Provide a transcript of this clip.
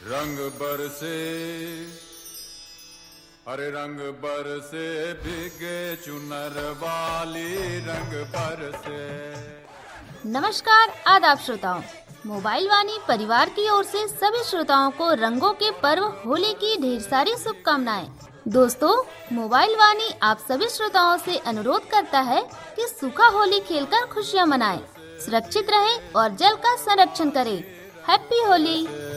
रंग बरसे, अरे रंग बरसे भीगे चुनर वाली, रंग बरसे। नमस्कार आदाब श्रोताओं, मोबाइल वाणी परिवार की ओर से सभी श्रोताओं को रंगों के पर्व होली की ढेर सारी शुभकामनाएं। दोस्तों, मोबाइल वाणी आप सभी श्रोताओं से अनुरोध करता है कि सूखा होली खेलकर खुशियां मनाएं, सुरक्षित रहें और जल का संरक्षण करें। हैप्पी होली।